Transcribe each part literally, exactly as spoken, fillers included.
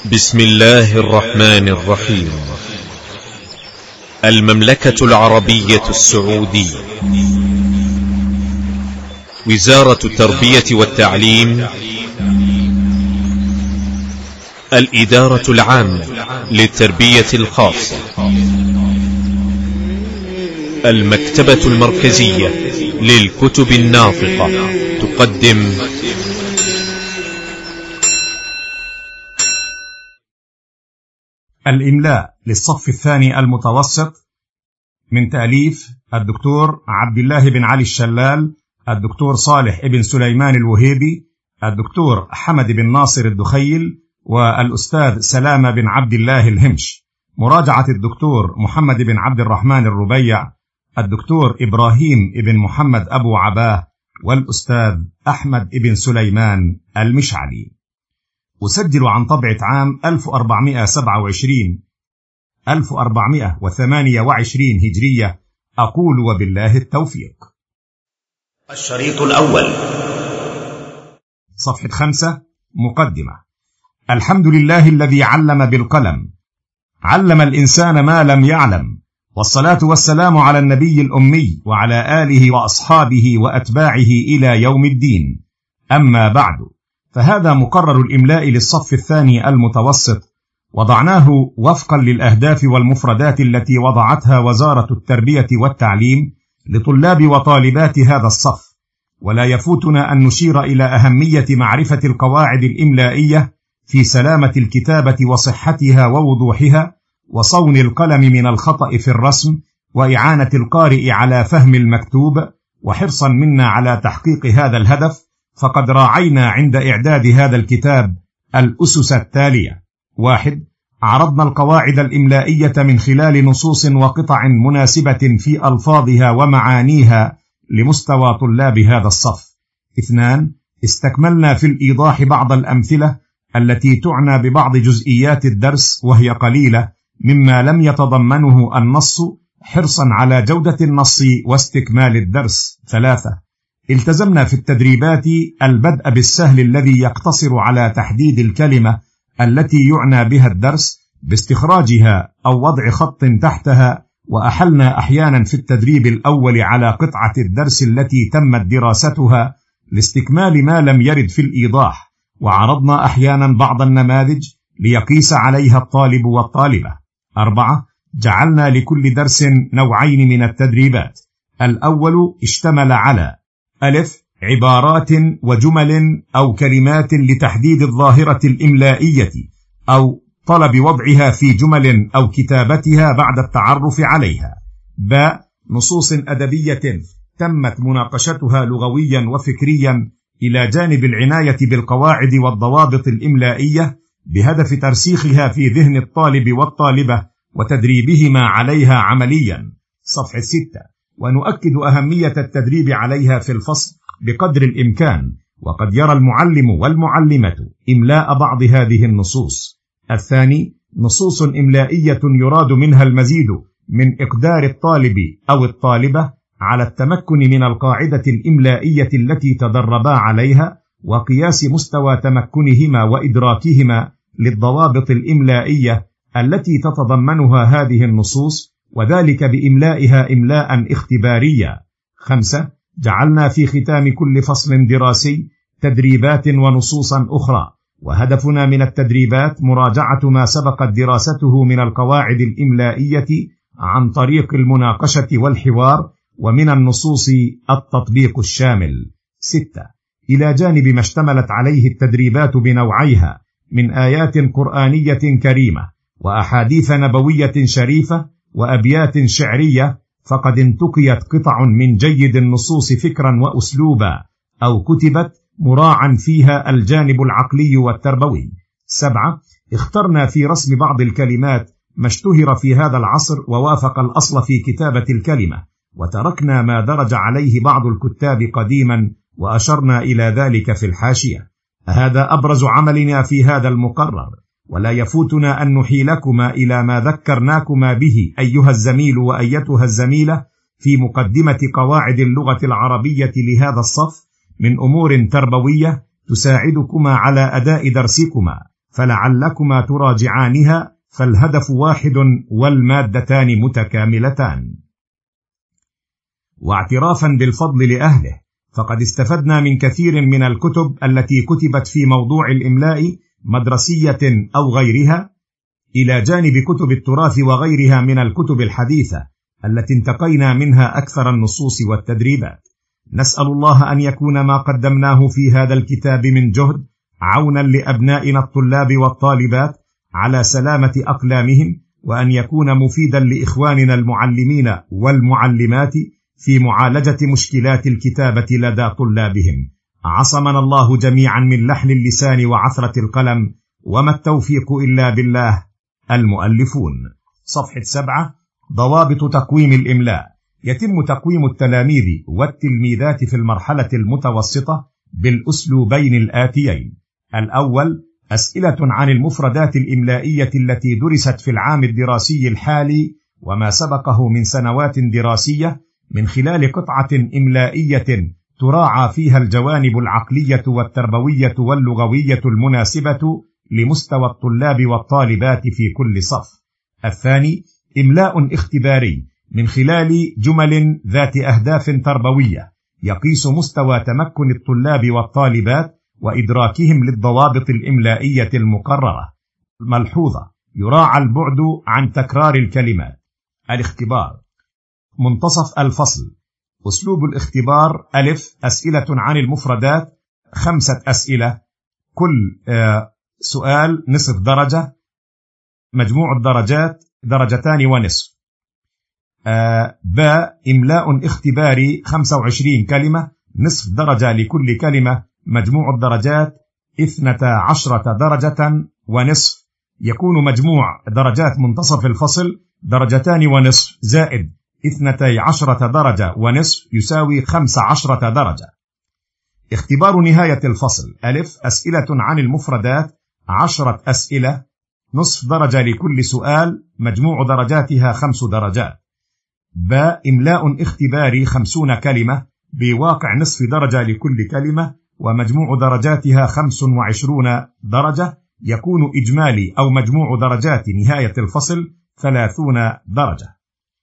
بسم الله الرحمن الرحيم. المملكة العربية السعودية، وزارة التربية والتعليم، الإدارة العامة للتربية الخاصة، المكتبة المركزية للكتب الناطقة تقدم الإملاء للصف الثاني المتوسط من تأليف الدكتور عبد الله بن علي الشلال، الدكتور صالح بن سليمان الوهيبي، الدكتور حمد بن ناصر الدخيل، والأستاذ سلامة بن عبد الله الهمش. مراجعة الدكتور محمد بن عبد الرحمن الربيع، الدكتور إبراهيم بن محمد أبو عباه، والأستاذ أحمد بن سليمان المشعلي. أسجل عن طبعة عام ألف وأربعمائة وسبعة وعشرين ألف وأربعمائة وثمانية وعشرين هجرية. أقول وبالله التوفيق. الشريط الأول، صفحة خمسة، مقدمة. الحمد لله الذي علم بالقلم، علم الإنسان ما لم يعلم، والصلاة والسلام على النبي الأمي وعلى آله وأصحابه وأتباعه إلى يوم الدين. أما بعد، فهذا مقرر الإملاء للصف الثاني المتوسط، وضعناه وفقا للأهداف والمفردات التي وضعتها وزارة التربية والتعليم لطلاب وطالبات هذا الصف. ولا يفوتنا أن نشير إلى أهمية معرفة القواعد الإملائية في سلامة الكتابة وصحتها ووضوحها، وصون القلم من الخطأ في الرسم، وإعانة القارئ على فهم المكتوب، وحرصا منا على تحقيق هذا الهدف. فقد راعينا عند إعداد هذا الكتاب الأسس التالية: واحد، عرضنا القواعد الإملائية من خلال نصوص وقطع مناسبة في ألفاظها ومعانيها لمستوى طلاب هذا الصف. اثنان، استكملنا في الإيضاح بعض الأمثلة التي تعنى ببعض جزئيات الدرس، وهي قليلة مما لم يتضمنه النص، حرصا على جودة النص واستكمال الدرس. ثلاثة، التزمنا في التدريبات البدء بالسهل الذي يقتصر على تحديد الكلمة التي يعنى بها الدرس باستخراجها أو وضع خط تحتها، وأحلنا أحيانا في التدريب الأول على قطعة الدرس التي تمت دراستها لاستكمال ما لم يرد في الإيضاح، وعرضنا أحيانا بعض النماذج ليقيس عليها الطالب والطالبة. أربعة، جعلنا لكل درس نوعين من التدريبات. الأول اشتمل على: ألف، عبارات وجمل أو كلمات لتحديد الظاهرة الإملائية أو طلب وضعها في جمل أو كتابتها بعد التعرف عليها. باء، نصوص أدبية تمت مناقشتها لغويا وفكريا إلى جانب العناية بالقواعد والضوابط الإملائية بهدف ترسيخها في ذهن الطالب والطالبة وتدريبهما عليها عمليا. صفحة ستة، ونؤكد أهمية التدريب عليها في الفصل بقدر الإمكان، وقد يرى المعلم والمعلمة إملاء بعض هذه النصوص. الثاني، نصوص إملائية يراد منها المزيد من إقدار الطالب أو الطالبة على التمكن من القاعدة الإملائية التي تدربا عليها، وقياس مستوى تمكنهما وإدراكهما للضوابط الإملائية التي تتضمنها هذه النصوص، وذلك بإملائها إملاء اختباريا. خمسة، جعلنا في ختام كل فصل دراسي تدريبات ونصوصا أخرى، وهدفنا من التدريبات مراجعة ما سبقت دراسته من القواعد الإملائية عن طريق المناقشة والحوار، ومن النصوص التطبيق الشامل. ستة، إلى جانب ما اشتملت عليه التدريبات بنوعيها من آيات قرآنية كريمة وأحاديث نبوية شريفة وأبيات شعرية، فقد انتقيت قطع من جيد النصوص فكرا وأسلوبا، أو كتبت مراعا فيها الجانب العقلي والتربوي. سبعة، اخترنا في رسم بعض الكلمات ما اشتهر في هذا العصر ووافق الأصل في كتابة الكلمة، وتركنا ما درج عليه بعض الكتاب قديما، وأشرنا إلى ذلك في الحاشية. هذا أبرز عملنا في هذا المقرر، ولا يفوتنا أن نحيلكما إلى ما ذكرناكما به أيها الزميل وأيتها الزميلة في مقدمة قواعد اللغة العربية لهذا الصف من أمور تربوية تساعدكما على أداء درسكما، فلعلكما تراجعانها، فالهدف واحد والمادتان متكاملتان. واعترافا بالفضل لأهله، فقد استفدنا من كثير من الكتب التي كتبت في موضوع الإملاء، مدرسية أو غيرها، إلى جانب كتب التراث وغيرها من الكتب الحديثة التي انتقينا منها أكثر النصوص والتدريبات. نسأل الله أن يكون ما قدمناه في هذا الكتاب من جهد عونا لأبنائنا الطلاب والطالبات على سلامة أقلامهم، وأن يكون مفيدا لإخواننا المعلمين والمعلمات في معالجة مشكلات الكتابة لدى طلابهم. عصمنا الله جميعا من لحن اللسان وعثرة القلم، وما التوفيق إلا بالله. المؤلفون. صفحة سبعة. ضوابط تقويم الإملاء. يتم تقويم التلاميذ والتلميذات في المرحلة المتوسطة بالأسلوبين الآتيين: الأول، أسئلة عن المفردات الإملائية التي درست في العام الدراسي الحالي وما سبقه من سنوات دراسية، من خلال قطعة إملائية تراعى فيها الجوانب العقلية والتربوية واللغوية المناسبة لمستوى الطلاب والطالبات في كل صف. الثاني، إملاء اختباري من خلال جمل ذات أهداف تربوية يقيس مستوى تمكن الطلاب والطالبات وإدراكهم للضوابط الإملائية المقررة. ملحوظة: يراعى البعد عن تكرار الكلمات. الاختبار. منتصف الفصل. أسلوب الاختبار: ألف، أسئلة عن المفردات، خمسة أسئلة، كل آه سؤال نصف درجة، مجموع الدرجات درجتان ونصف. آه باء، إملاء اختباري خمسة وعشرين كلمة، نصف درجة لكل كلمة، مجموع الدرجات اثنتا عشرة درجة ونصف. يكون مجموع درجات منتصف الفصل درجتان ونصف زائد اثنتي عشرة درجة ونصف يساوي خمس عشرة درجة. اختبار نهاية الفصل: ألف، أسئلة عن المفردات، عشرة أسئلة، نصف درجة لكل سؤال، مجموع درجاتها خمس درجات. باء، إملاء اختباري خمسون كلمة بواقع نصف درجة لكل كلمة، ومجموع درجاتها خمس وعشرون درجة. يكون إجمالي أو مجموع درجات نهاية الفصل ثلاثون درجة.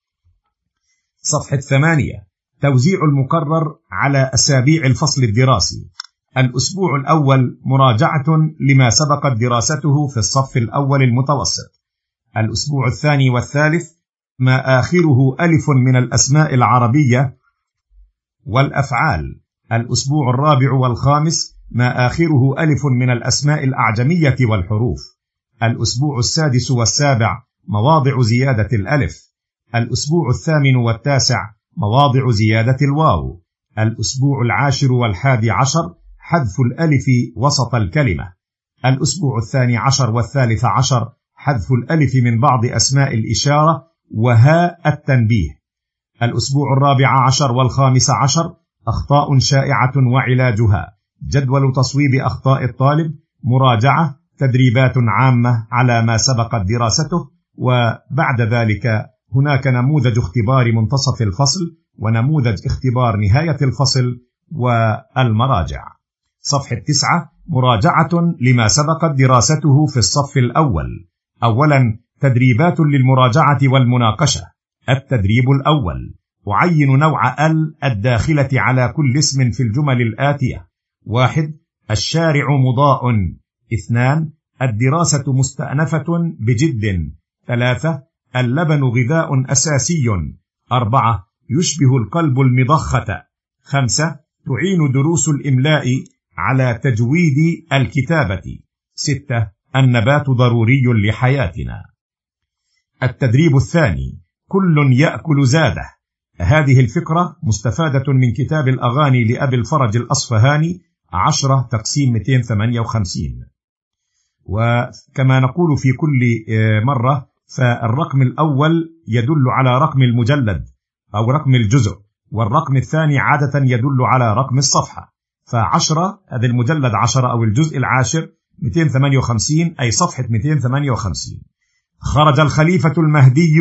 صفحة ثمانية. توزيع المقرر على أسابيع الفصل الدراسي. الأسبوع الأول مراجعة لما سبقت دراسته في الصف الأول المتوسط. الأسبوع الثاني والثالث ما آخره ألف من الأسماء العربية والأفعال. الأسبوع الرابع والخامس ما آخره ألف من الأسماء الأعجمية والحروف. الأسبوع السادس والسابع مواضع زيادة الألف. الأسبوع الثامن والتاسع مواضع زيادة الواو. الأسبوع العاشر والحادي عشر حذف الألف وسط الكلمة. الأسبوع الثاني عشر والثالث عشر حذف الألف من بعض أسماء الإشارة وهاء التنبيه. الأسبوع الرابع عشر والخامس عشر أخطاء شائعة وعلاجها. جدول تصويب أخطاء الطالب. مراجعة. تدريبات عامة على ما سبقت دراسته. وبعد ذلك هناك نموذج اختبار منتصف الفصل ونموذج اختبار نهاية الفصل والمراجع. صفحة تسعة. مراجعة لما سبقت دراسته في الصف الأول. أولا، تدريبات للمراجعة والمناقشة. التدريب الأول: أعين نوع ال الداخلة على كل اسم في الجمل الآتية: واحد، الشارع مضاء. اثنان، الدراسة مستأنفة بجد. ثلاثة، اللبن غذاء أساسي. أربعة، يشبه القلب المضخة. خمسة، تعين دروس الإملاء على تجويد الكتابة. ستة، النبات ضروري لحياتنا. التدريب الثاني: كل يأكل زاده. هذه الفكرة مستفادة من كتاب الأغاني لأبي الفرج الأصفهاني عشرة تقسيم مئتين وثمانية وخمسين. وكما نقول في كل مرة، فالرقم الأول يدل على رقم المجلد أو رقم الجزء، والرقم الثاني عادة يدل على رقم الصفحة. فعشرة هذا المجلد عشرة أو الجزء العاشر، مئتين وثمانية وخمسين أي صفحة مئتين وثمانية وخمسين. خرج الخليفة المهدي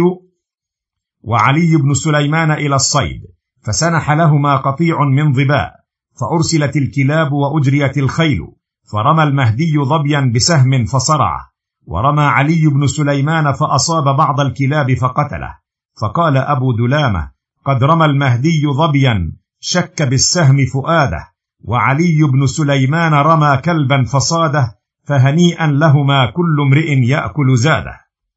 وعلي بن سليمان إلى الصيد، فسنح لهما قطيع من ظباء، فأرسلت الكلاب وأجريت الخيل، فرمى المهدي ظبيا بسهم فصرعه، ورمى علي بن سليمان فأصاب بعض الكلاب فقتله. فقال أبو دلامة: قد رمى المهدي ظبيا شك بالسهم فؤاده، وعلي بن سليمان رمى كلبا فصاده، فهنيئا لهما كل امرئ يأكل زاده.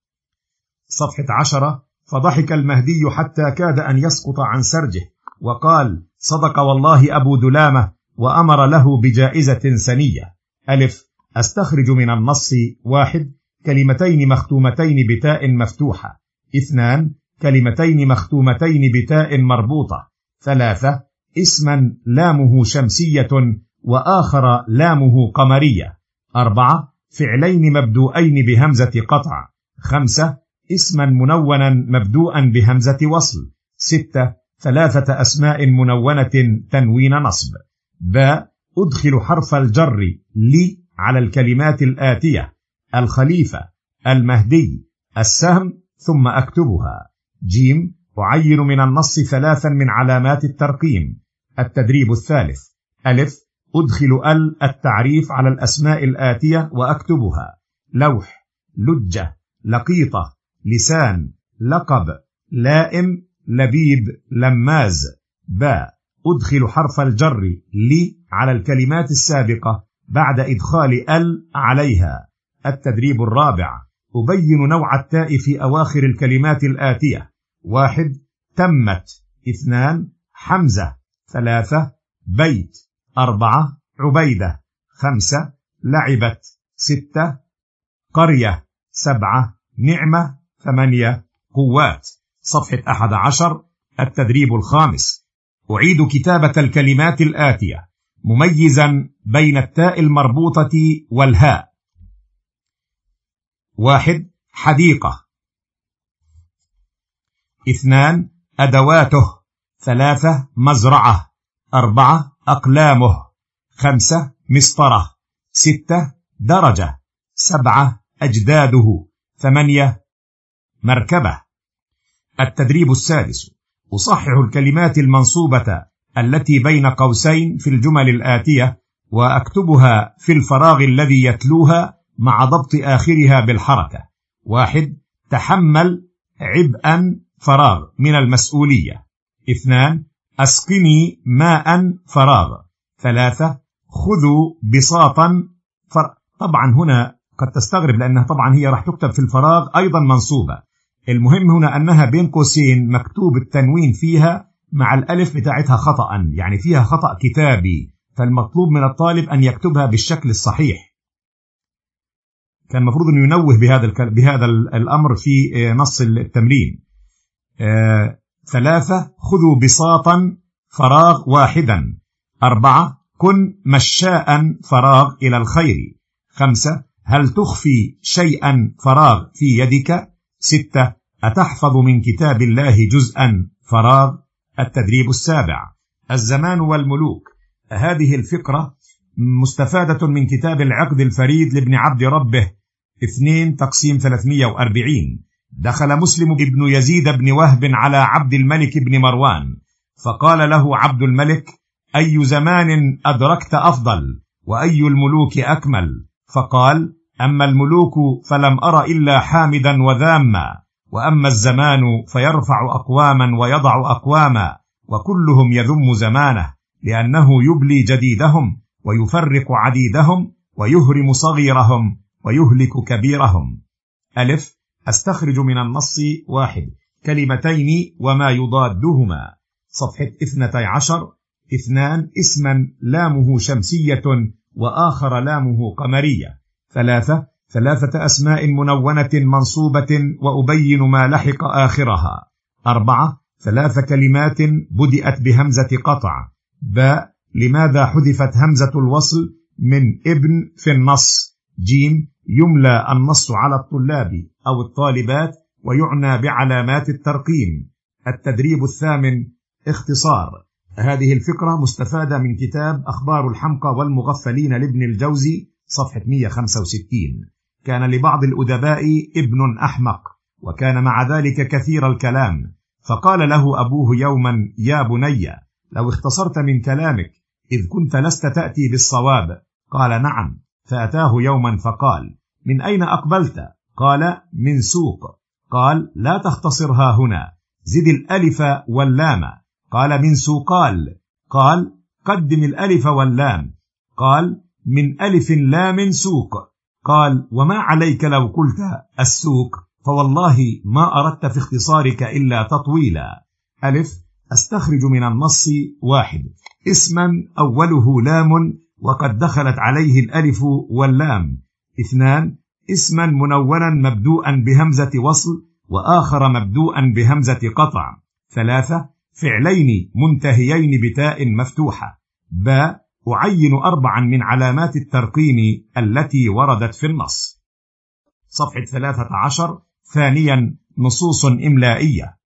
صفحة عشرة. فضحك المهدي حتى كاد أن يسقط عن سرجه، وقال: صدق والله أبو دلامة، وأمر له بجائزة سنية. ألف. أستخرج من النص: واحد. كلمتين مختومتين بتاء مفتوحة. اثنان. كلمتين مختومتين بتاء مربوطة. ثلاثة. اسما لامه شمسية وآخر لامه قمرية. أربعة. فعلين مبدوءين بهمزة قطع. خمسة. اسما منونا مبدوءا بهمزة وصل. ستة. ثلاثة أسماء منونة تنوين نصب. باء. أدخل حرف الجر لي على الكلمات الآتية: الخليفة، المهدي، السهم، ثم أكتبها. جيم. أعين من النص ثلاثا من علامات الترقيم. التدريب الثالث. ألف. أدخل ال التعريف على الأسماء الآتية وأكتبها: لوح، لجة، لقيطة، لسان، لقب، لائم، لبيب، لماز. باء. أدخل حرف الجر لي على الكلمات السابقة بعد إدخال ال عليها. التدريب الرابع. أبين نوع التاء في أواخر الكلمات الآتية: واحد. تمت. اثنان. حمزة. ثلاثة. بيت. أربعة. عبيدة. خمسة. لعبت. ستة. قرية. سبعة. نعمة. ثمانية. قوات. صفحة أحد عشر. التدريب الخامس. أعيد كتابة الكلمات الآتية مميزا بين التاء المربوطة والهاء: واحد. حديقة. اثنان. أدواته. ثلاثة. مزرعة. أربعة. أقلامه. خمسة. مسطرة. ستة. درجة. سبعة. أجداده. ثمانية. مركبة. التدريب السادس. أصحح الكلمات المنصوبة التي بين قوسين في الجمل الآتية وأكتبها في الفراغ الذي يتلوها مع ضبط آخرها بالحركة: واحد. تحمل عبئا فراغ من المسؤولية. اثنان. أسقني ماء فراغ. ثلاثة. خذوا بساطا فراغ. طبعا هنا قد تستغرب لأنها طبعا هي راح تكتب في الفراغ أيضا منصوبة. المهم هنا أنها بين قوسين مكتوب التنوين فيها مع الألف بتاعتها خطأ، يعني فيها خطأ كتابي، فالمطلوب من الطالب أن يكتبها بالشكل الصحيح. كان المفروض أن ينوه بهذا بهذا الأمر في نص التمرين. آه، ثلاثة. خذوا بساطا فراغ واحدا. أربعة. كن مشاء فراغ إلى الخير. خمسة. هل تخفي شيئا فراغ في يدك. ستة. أتحفظ من كتاب الله جزءا فراغ. التدريب السابع. الزمان والملوك. هذه الفقرة مستفادة من كتاب العقد الفريد لابن عبد ربه اثنين تقسيم ثلاثمائة وأربعين. دخل مسلم بن يزيد بن وهب على عبد الملك بن مروان، فقال له عبد الملك: أي زمان أدركت أفضل، وأي الملوك أكمل؟ فقال: أما الملوك فلم أر إلا حامدا وذاما، وأما الزمان فيرفع أقواما ويضع أقواما، وكلهم يذم زمانه، لأنه يبلي جديدهم ويفرق عديدهم ويهرم صغيرهم ويهلك كبيرهم. ألف. أستخرج من النص: واحد. كلمتين وما يضادهما. صفحة اثنتي عشر. اثنان. اسما لامه شمسية وآخر لامه قمرية. ثلاثة. ثلاثة أسماء منونة منصوبة وأبين ما لحق آخرها. أربعة. ثلاث كلمات بدأت بهمزة قطع. باء. لماذا حذفت همزة الوصل من ابن في النص؟ جيم. يملى النص على الطلاب أو الطالبات ويعنى بعلامات الترقيم. التدريب الثامن. اختصار. هذه الفقرة مستفادة من كتاب أخبار الحمقى والمغفلين لابن الجوزي صفحة مئة وخمسة وستين. كان لبعض الأدباء ابن أحمق، وكان مع ذلك كثير الكلام، فقال له أبوه يوما: يا بني، لو اختصرت من كلامك إذ كنت لست تأتي بالصواب. قال: نعم، فأتاه يوما فقال: من أين أقبلت؟ قال: من سوق. قال: لا تختصرها هنا، زد الألف واللام. قال: من سوقال. قال: قدم الألف واللام. قال: من ألف لام سوق. قال: وما عليك لو قلت السوق، فوالله ما أردت في اختصارك إلا تطويلا. ألف: أستخرج من النص: واحد، اسما أوله لام وقد دخلت عليه الألف واللام. اثنان، اسما منونا مبدوءا بهمزة وصل وآخر مبدوءا بهمزة قطع. ثلاثة، فعلين منتهيين بتاء مفتوحة. باء، أعين أربعا من علامات الترقيم التي وردت في النص. صفحة ثلاثة عشر. ثانيا، نصوص إملائية.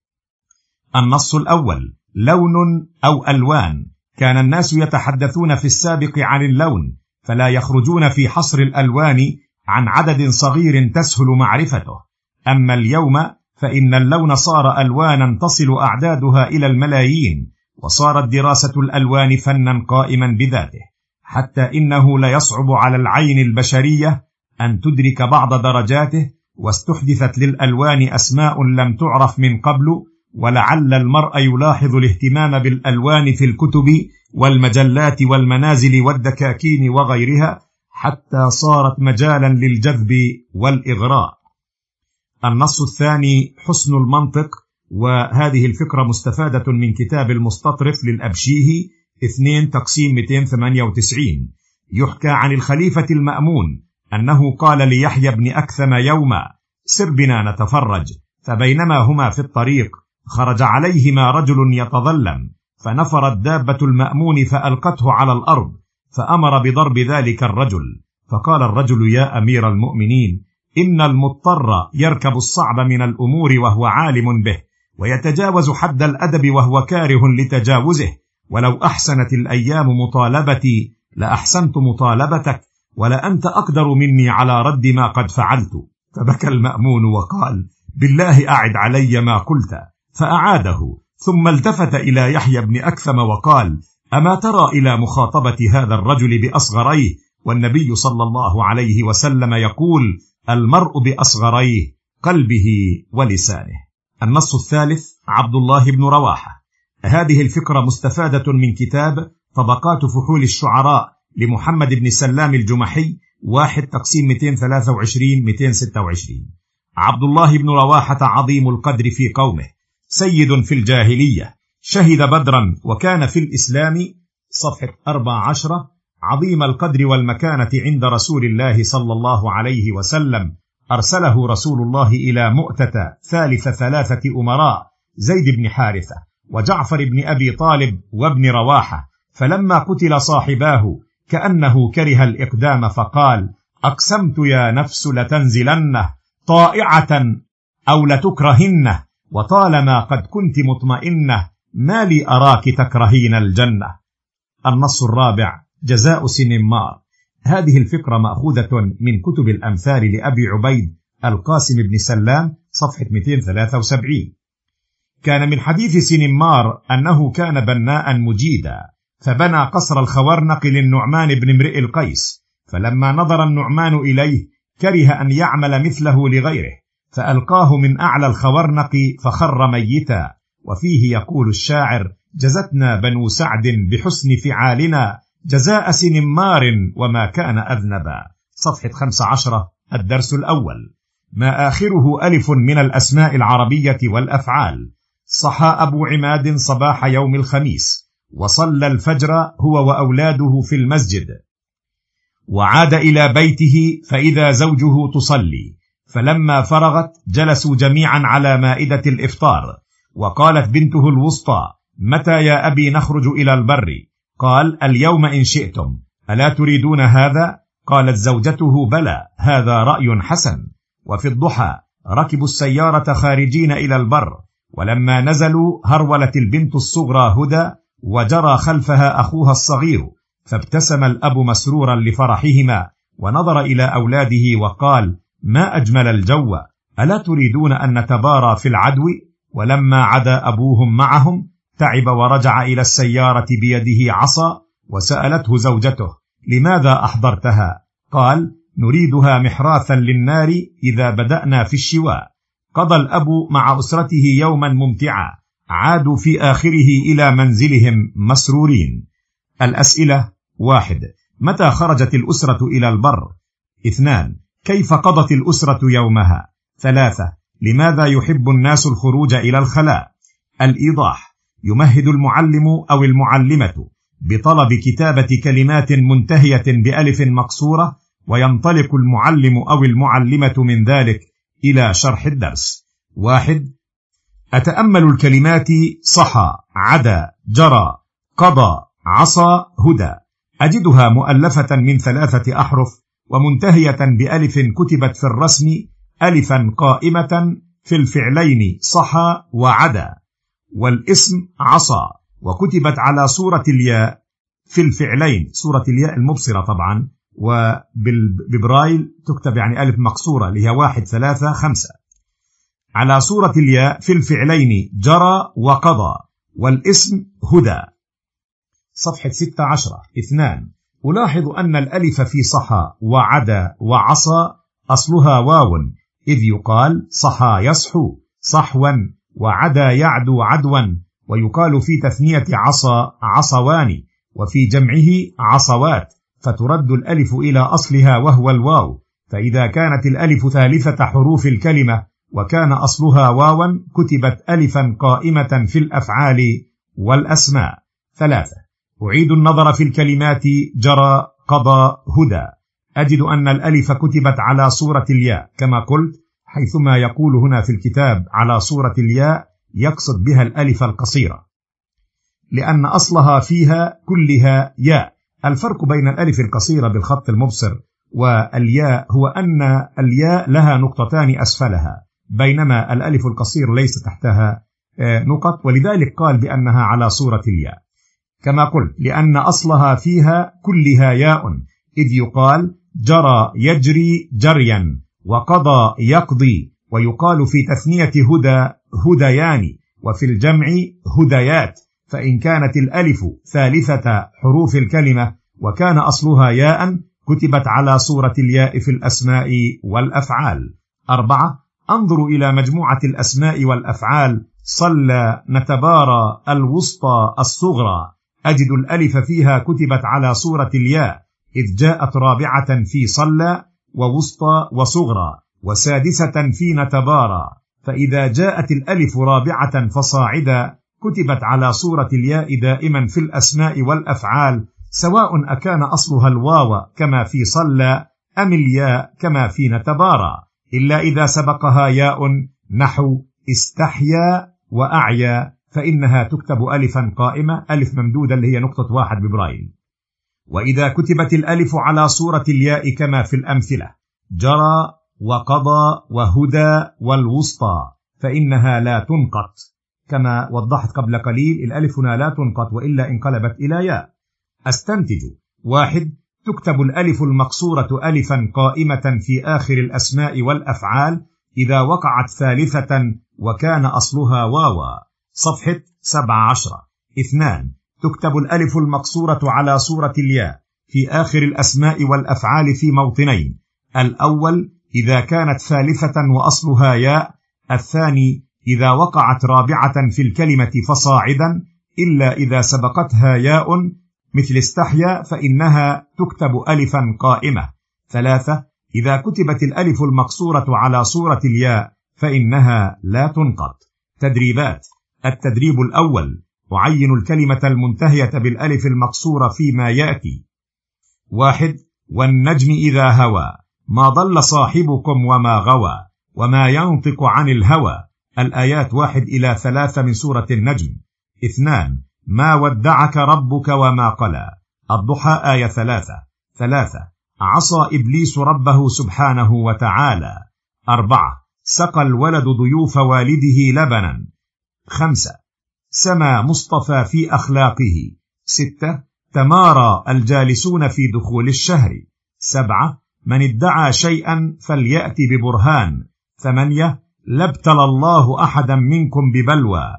النص الأول: لون أو ألوان. كان الناس يتحدثون في السابق عن اللون، فلا يخرجون في حصر الألوان عن عدد صغير تسهل معرفته. أما اليوم فإن اللون صار ألوانا تصل أعدادها إلى الملايين، وصارت دراسة الألوان فنا قائما بذاته، حتى إنه ليصعب على العين البشرية أن تدرك بعض درجاته، واستحدثت للألوان أسماء لم تعرف من قبل. ولعل المرء يلاحظ الاهتمام بالألوان في الكتب والمجلات والمنازل والدكاكين وغيرها، حتى صارت مجالا للجذب والإغراء. النص الثاني: حسن المنطق. وهذه الفكرة مستفادة من كتاب المستطرف للأبشيهي اثنين تقسيم مئتين وثمانية وتسعين. يحكى عن الخليفة المأمون أنه قال ليحيى بن أكثم يوما: سر بنا نتفرج. فبينما هما في الطريق خرج عليهما رجل يتظلم، فنفرت دابة المأمون فألقته على الأرض، فأمر بضرب ذلك الرجل. فقال الرجل: يا أمير المؤمنين، إن المضطر يركب الصعب من الأمور وهو عالم به، ويتجاوز حد الأدب وهو كاره لتجاوزه، ولو أحسنت الأيام مطالبتي لأحسنت مطالبتك، ولأنت أقدر مني على رد ما قد فعلت. فبكى المأمون وقال: بالله أعد علي ما قلت. فأعاده، ثم التفت إلى يحيى بن أكثم وقال: أما ترى إلى مخاطبة هذا الرجل بأصغريه؟ والنبي صلى الله عليه وسلم يقول: المرء بأصغريه، قلبه ولسانه. النص الثالث: عبد الله بن رواحة. هذه الفكرة مستفادة من كتاب طبقات فحول الشعراء لمحمد بن سلام الجمحي واحد تقسيم مئتين وثلاثة وعشرين مئتين وستة وعشرين. عبد الله بن رواحة عظيم القدر في قومه، سيد في الجاهلية، شهد بدرا وكان في الإسلام. صفحة أربع عشرة. عظيم القدر والمكانة عند رسول الله صلى الله عليه وسلم. أرسله رسول الله إلى مؤتة ثالث ثلاثة أمراء، زيد بن حارثة وجعفر بن أبي طالب وابن رواحة، فلما قتل صاحباه كأنه كره الإقدام، فقال: أقسمت يا نفس لتنزلنه طائعة أو لتكرهنه، وطالما قد كنت مطمئنة ما لي أراك تكرهين الجنة. النص الرابع: جزاء سنمار. هذه الفكرة مأخوذة من كتب الأمثال لأبي عبيد القاسم بن سلام، صفحة مئتين وثلاثة وسبعين. كان من حديث سنمار أنه كان بناء مجيدا، فبنى قصر الخورنق للنعمان بن امرئ القيس، فلما نظر النعمان إليه كره أن يعمل مثله لغيره، فألقاه من أعلى الخورنق فخر ميتا. وفيه يقول الشاعر: جزتنا بنو سعد بحسن فعالنا جزاء سنمار وما كان أذنبا. صفحة خمس عشرة. الدرس الأول: ما آخره ألف من الأسماء العربية والأفعال. صحى أبو عماد صباح يوم الخميس، وصلى الفجر هو وأولاده في المسجد، وعاد إلى بيته فإذا زوجه تصلي، فلما فرغت جلسوا جميعا على مائدة الإفطار، وقالت بنته الوسطى: متى يا أبي نخرج إلى البر؟ قال: اليوم إن شئتم، ألا تريدون هذا؟ قالت زوجته: بلى، هذا رأي حسن. وفي الضحى ركبوا السيارة خارجين إلى البر، ولما نزلوا هرولت البنت الصغرى هدى، وجرى خلفها أخوها الصغير، فابتسم الأب مسرورا لفرحهما، ونظر إلى أولاده وقال: ما أجمل الجو، ألا تريدون أن نتبارى في العدو؟ ولما عدا أبوهم معهم تعب ورجع إلى السيارة بيده عصا، وسألته زوجته: لماذا أحضرتها؟ قال: نريدها محراثا للنار إذا بدأنا في الشواء. قضى الأب مع أسرته يوما ممتعا، عادوا في آخره إلى منزلهم مسرورين. الأسئلة: واحد. متى خرجت الأسرة إلى البر؟ اثنان. كيف قضت الأسرة يومها؟ ثلاثة. لماذا يحب الناس الخروج إلى الخلاء؟ الإيضاح: يمهد المعلم أو المعلمة بطلب كتابة كلمات منتهية بألف مقصورة، وينطلق المعلم أو المعلمة من ذلك إلى شرح الدرس. واحد. أتأمل الكلمات صحى، عدا، جرى، قضى، عصى، هدى. أجدها مؤلفة من ثلاثة أحرف ومنتهية بألف كتبت في الرسم ألفا قائمة في الفعلين صحى وعدا، والاسم عصى، وكتبت على صورة الياء في الفعلين، صورة الياء المبصرة طبعا، وببرايل تكتب يعني ألف مقصورة اللي هي واحد ثلاثة خمسة، على صورة الياء في الفعلين جرى وقضى، والاسم هدى. صفحة ستة عشرة. اثنان. ألاحظ أن الألف في صحى وعدا وعصى أصلها واو، إذ يقال صحى يصحو صحوا، وعدا يعدو عدوا، ويقال في تثنية عصى عصوان، وفي جمعه عصوات، فترد الألف إلى أصلها وهو الواو. فإذا كانت الألف ثالثة حروف الكلمة وكان أصلها واوا كتبت ألفا قائمة في الأفعال والأسماء. ثلاثة. أعيد النظر في الكلمات جرى، قضى، هدى. أجد أن الألف كتبت على صورة الياء كما قلت، حيثما يقول هنا في الكتاب على صورة الياء يقصد بها الألف القصيرة، لأن أصلها فيها كلها ياء. الفرق بين الألف القصيرة بالخط المبصر والياء هو أن الياء لها نقطتان أسفلها، بينما الألف القصير ليس تحتها نقط، ولذلك قال بأنها على صورة الياء كما قلت، لأن أصلها فيها كلها ياء، إذ يقال جرى يجري جريا، وقضى يقضي، ويقال في تثنية هدى هديان، وفي الجمع هديات. فإن كانت الألف ثالثة حروف الكلمة وكان أصلها ياء كتبت على صورة الياء في الأسماء والأفعال. أربعة. أنظر إلى مجموعة الأسماء والأفعال صلى، نتبارى، الوسطى، الصغرى. أجد الألف فيها كتبت على صورة الياء، إذ جاءت رابعة في صلى، ووسطى، وصغرى، وسادسة في نتبارى. فإذا جاءت الألف رابعة فصاعدا كتبت على صورة الياء دائما في الأسماء والأفعال، سواء أكان أصلها الواو كما في صلى أم الياء كما في نتبارى، إلا إذا سبقها ياء نحو استحيا وأعيا، فإنها تكتب ألفا قائمة، ألف ممدودة اللي هي نقطة واحد ببرايل. وإذا كتبت الألف على صورة الياء كما في الأمثلة جرى وقضى وهدى والوسطى فإنها لا تنقط، كما وضحت قبل قليل الألف هنا لا تنقط وإلا انقلبت إلى ياء. أستنتج: واحد. تكتب الألف المقصورة ألفا قائمة في آخر الأسماء والأفعال إذا وقعت ثالثة وكان أصلها واوا. صفحة سبع عشرة. اثنان. تكتب الألف المقصورة على صورة الياء في آخر الأسماء والأفعال في موطنين: الأول إذا كانت ثالثة وأصلها ياء، الثاني إذا وقعت رابعة في الكلمة فصاعدا، إلا إذا سبقتها ياء مثل استحيا فإنها تكتب ألفا قائمة. ثلاثة. إذا كتبت الألف المقصورة على صورة الياء فإنها لا تنقط. تدريبات. التدريب الأول: أعين الكلمة المنتهية بالألف المقصورة فيما يأتي. واحد. والنجم إذا هوى، ما ضل صاحبكم وما غوى، وما ينطق عن الهوى. الآيات واحد إلى ثلاثة من سورة النجم. اثنان. ما ودعك ربك وما قلى، الضحى آية ثلاثة. ثلاثة. عصى إبليس ربه سبحانه وتعالى. أربعة. سقى الولد ضيوف والده لبنا. خمسة. سما مصطفى في أخلاقه. ستة. تمارى الجالسون في دخول الشهر. سبعة. من ادعى شيئا فليأتي ببرهان. ثمانية. لابتلى الله أحدا منكم ببلوى.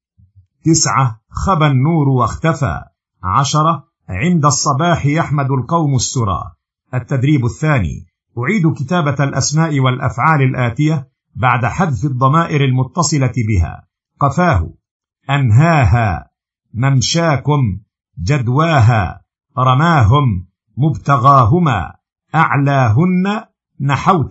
تسعة. خبى النور واختفى. عشرة. عند الصباح يحمد القوم السرى. التدريب الثاني: أعيد كتابة الأسماء والأفعال الآتية بعد حذف الضمائر المتصلة بها: قفاه، أنهاها، ممشاكم، جدواها، رماهم، مبتغاهما، أعلاهن، نحوت.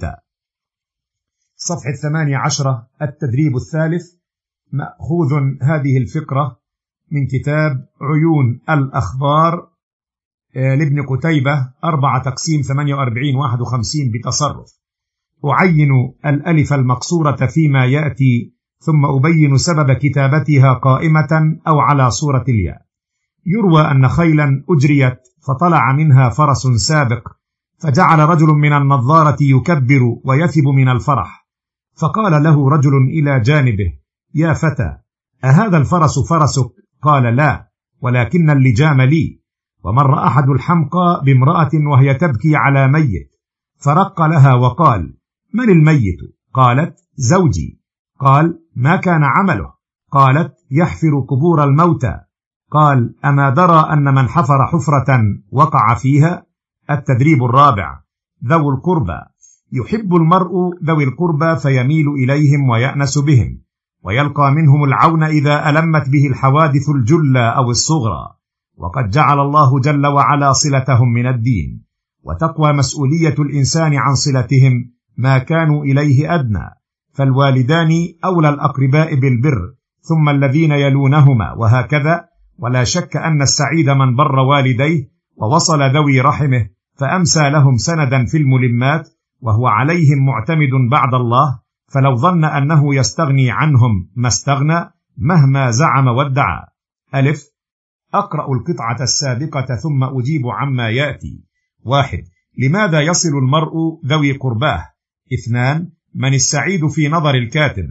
صفحة ثمانية عشرة. التدريب الثالث، مأخوذ هذه الفقرة من كتاب عيون الأخبار لابن قتيبة، أربعة تقسيم ثمانية وأربعين واحد وخمسين بتصرف. أعين الألف المقصورة فيما يأتي ثم أبين سبب كتابتها قائمة أو على صورة الياء. يروى أن خيلا أجريت فطلع منها فرس سابق، فجعل رجل من النظارة يكبر ويثب من الفرح، فقال له رجل إلى جانبه: يا فتى، أهذا الفرس فرسك؟ قال: لا، ولكن اللجام لي. ومر أحد الحمقى بامرأة وهي تبكي على ميت، فرق لها وقال: من الميت؟ قالت: زوجي. قال: ما كان عمله؟ قالت: يحفر قبور الموتى. قال: أما درى أن من حفر حفرة وقع فيها؟ التدريب الرابع: ذو القربى. يحب المرء ذوي القربى فيميل إليهم ويأنس بهم، ويلقى منهم العون إذا ألمت به الحوادث الجلة أو الصغرى، وقد جعل الله جل وعلا صلتهم من الدين، وتقوى مسؤولية الإنسان عن صلتهم ما كانوا إليه أدنى، فالوالدان أولى الأقرباء بالبر ثم الذين يلونهما، وهكذا. ولا شك أن السعيد من بر والديه ووصل ذوي رحمه فأمسى لهم سندا في الملمات، وهو عليهم معتمد بعد الله، فلو ظن أنه يستغني عنهم ما استغنى مهما زعم وادعى. ألف. أقرأ القطعة السابقة ثم أجيب عما يأتي. واحد. لماذا يصل المرء ذوي قرباه؟ اثنان. من السعيد في نظر الكاتب؟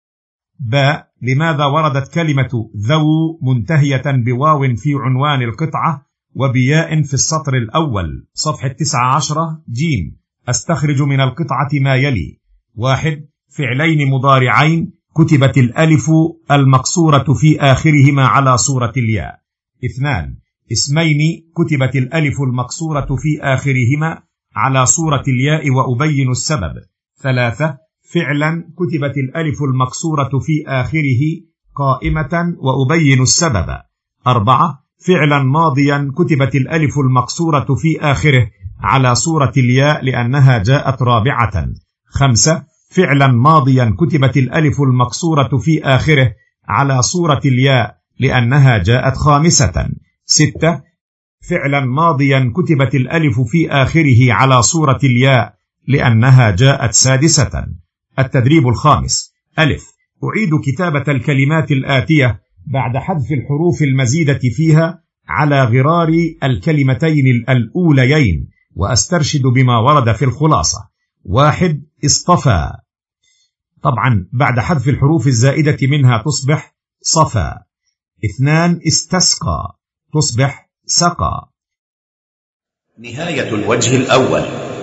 باء. لماذا وردت كلمة ذو منتهية بواو في عنوان القطعة وبياء في السطر الأول؟ صفحة تسعة عشرة. جيم. أستخرج من القطعة ما يلي: واحد. فعلين مضارعين كتبت الألف المقصورة في آخرهما على صورة الياء. اثنان. اسمين كتبت الألف المقصورة في آخرهما على صورة الياء وأبين السبب. ثلاثة. فعلا كتبت الألف المقصورة في آخره قائمة وأبين السبب. أربعة. فعلا ماضيا كتبت الألف المقصورة في آخره على صورة الياء لأنها جاءت رابعة. خمسة. فعلا ماضيا كتبت الألف المقصورة في آخره على صورة الياء لأنها جاءت خامسة. ستة. فعلا ماضيا كتبت الألف في آخره على صورة الياء لأنها جاءت سادسة. التدريب الخامس. ألف. أعيد كتابة الكلمات الآتية بعد حذف الحروف المزيدة فيها على غرار الكلمتين الأوليين، وأسترشد بما ورد في الخلاصة. واحد. اصطفى. طبعا بعد حذف الحروف الزائدة منها تصبح صفى. اثنان. استسقى تصبح سقى. نهاية الوجه الأول.